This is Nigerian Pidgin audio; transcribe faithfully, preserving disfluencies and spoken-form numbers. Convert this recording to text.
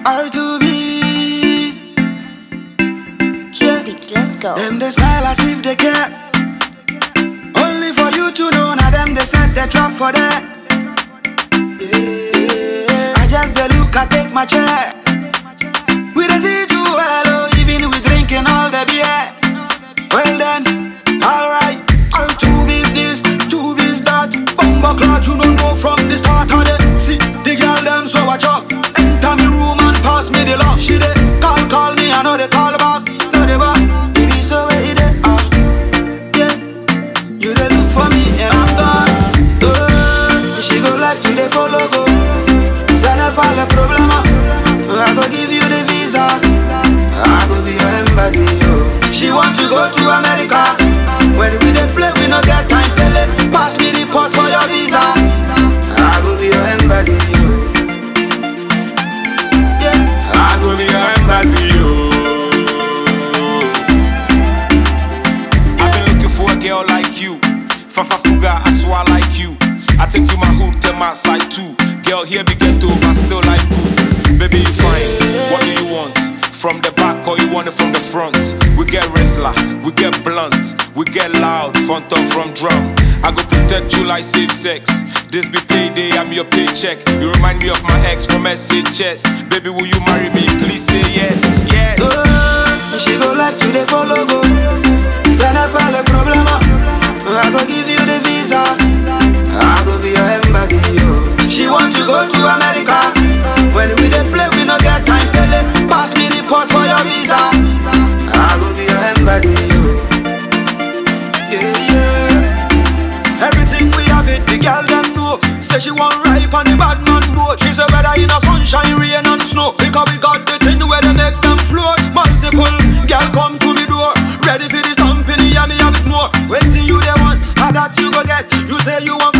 R two B's. Yeah. Beats, let's go. Them they smile as if they care. Only for you to know, now them they set the trap for that. Yeah. I just the look, I take my chair. We don't see too well, oh, even we drinking all the beer. Well then, alright. R two B's this, two B's that. Bumba clot, you don't know from the start of it. See, the girl them so I chop. Enter me room and pass me the lock. She dey call, call me, I know they call back. No they back, baby so where it is. Ah, yeah. You dey look for me and I'm gone. Oh, she go like you dey follow go. Ça n'est pas le problème. I go give you the visa. I go be your embassy, yo. She want to go to America. When we dey play, we no get time, fella. Pass me the pot for your visa. I go be your embassy, yo. Yeah, I go be your embassy, yo. I've been looking for a girl like you. Fafa Fuga, I swear I like you. I take you my hood, them outside too. Girl, here we get to, I still like you. Baby, you fine. What do you want? From the back or you want it from the front? We get wrestler, we get blunt, we get loud, front up from drum. I go protect you like safe sex. This be payday, I'm your paycheck. You remind me of my ex from S H S. Baby, will you marry me? Please say yes, yes. Oh, she go like you, they follow go. Ça n'est pas le problème. I go give you the visa. I go be your embassy, yo. She want to go to America. When we dey play, we no get time, fella. Pass me the pot for your visa. I go be your embassy, yo. Yeah, yeah. Everything we have it, the girl them know. Say she want ripe on the bad man boat. She say whether in a sunshine, rain and snow. Because we got the thing where they make them float. Multiple girl come to me door. Ready for the stomping, yeah me have it more. Waiting you they want, how that you go get. You say you want